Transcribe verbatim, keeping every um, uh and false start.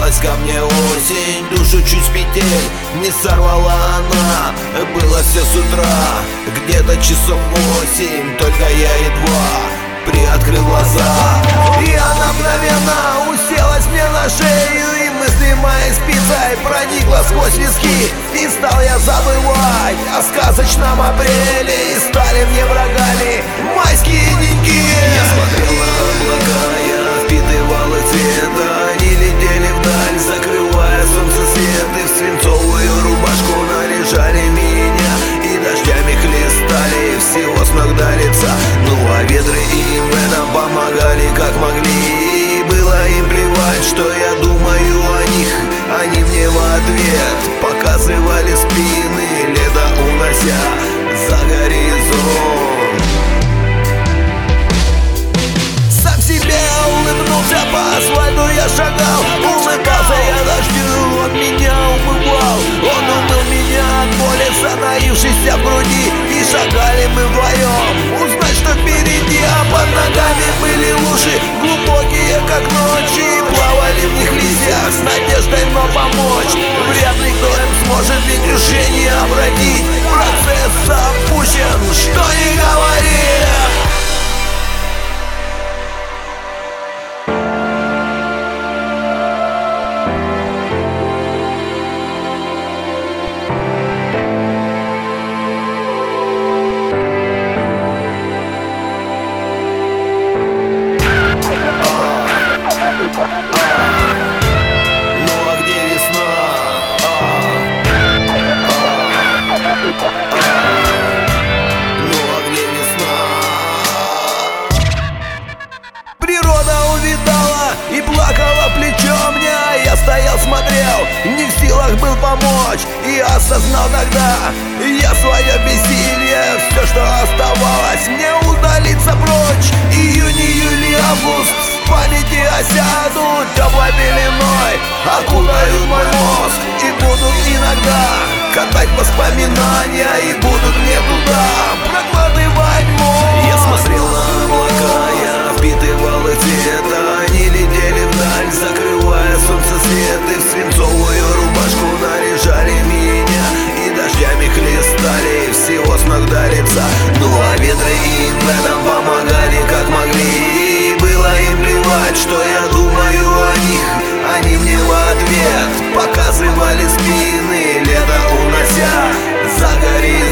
Прижалась ко мне осень, душу чуть с петель не сорвала она. Было все с утра, где-то часов восемь, только я едва приоткрыл глаза, и она мгновенно уселась мне на шею, и мысли моей спицей проникла сквозь виски. И стал я забывать о сказочном апреле, и стали мне врагами майские деньки. Я смотрел на облака, я впитывал их цвет, они летели вдаль, закрывая солнце свет, и в свинцовую рубашку наряжали меня, и дождями хлестали всего с ног до лица. Ну а ветры им в этом помогали как могли, и было им плевать, что я думаю о них. Они мне в ответ показывали спины, лето унося за горизонт. Сам себе улыбнулся, по асфальту я шагал, улыбался я дождю, он меня умывал. Он умыл меня от боли, затаившейся в груди, и шагали мы вдвоем узнать, что впереди. А под ногами были лужи, глубокие как ночи, и плавали в них листья с надеждой, но помочь вряд ли кто им сможет, ведь решение обратить процесс запущен, что не говори. Ну а где весна? Ну а где весна? Природа увидала и плакала плечом мне, а я стоял, смотрел, не в силах был помочь, и осознал тогда я свое бессилие. Все, что оставалось, мне удалиться прочь. Июнь, июль и август в памяти осядут теплой пеленой, окутают мой мозг и будут иногда катать воспоминания, и будут мне туда прокладывать мост. Я смотрел на облака, я впитывал их цвет, они летели вдаль, закрывая солнце свет, и в свинцовую рубашку наряжали меня, и дождями хлестали всего с ног до лица. Ну а ветры им в этом помогали как могли, и было им плевать, что я думаю о них. Они мне в ответ показывали спины, лето унося за горизонт.